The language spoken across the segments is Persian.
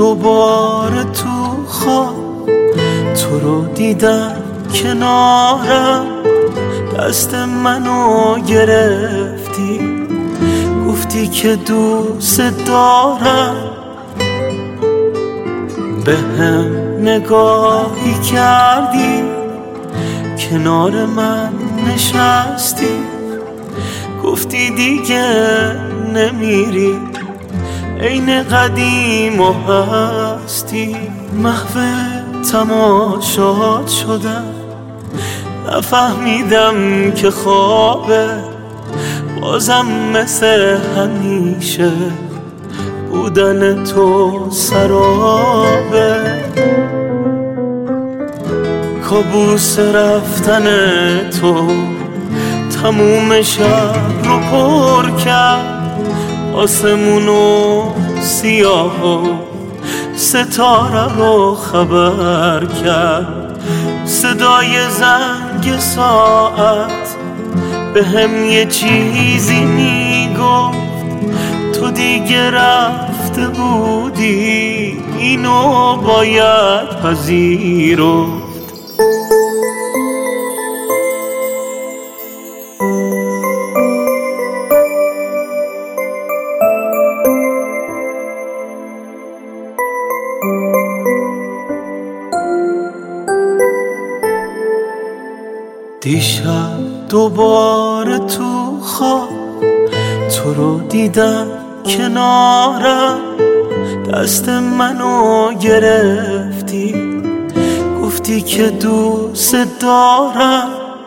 دوباره تو خواب تو رو دیدم کنارم، دست منو گرفتی گفتی که دوست دارم، به هم نگاهی کردی کنار من نشستی گفتی دیگه نمیری عین قدیم و هستی. محو تماشات شدم نفهمیدم که خوابه، بازم مثل همیشه بودن تو سرابه. کابوس رفتن تو تموم شب رو پر کرد، آسمونو سیاه و ستاره رو خبر کرد. صدای زنگ ساعت به هم یه چیزی میگفت، تو دیگه رفته بودی اینو باید پذیرفت. دیشب دوباره تو خواب تو رو دیدم کنارم، دست منو گرفتی گفتی که دوست دارم،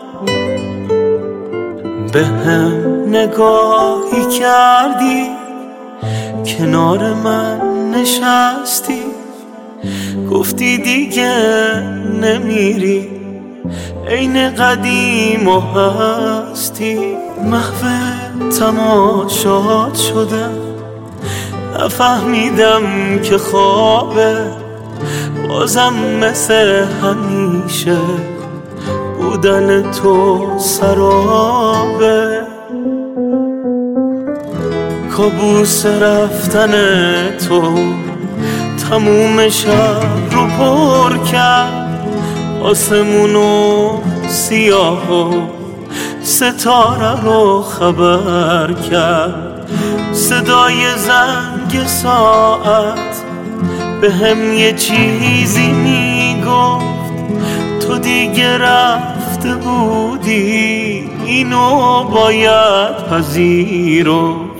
به هم نگاهی کردی کنار من نشستی گفتی دیگه نمیری عین قدیم و هستی. محو تماشات شدم نفهمیدم که خوابه، بازم مثل همیشه بودن تو سرابه. کابوس رفتن تو تموم شب رو پر کرد، آسمونو سیاه و ستاره رو خبر کرد. صدای زنگ ساعت به هم یه چیزی میگفت، تو دیگه رفته بودی اینو باید پذیرفت.